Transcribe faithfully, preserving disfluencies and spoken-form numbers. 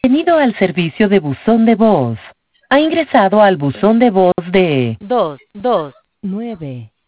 Bienvenido al servicio de buzón de voz. Ha ingresado al buzón de voz de dos, dos, nueve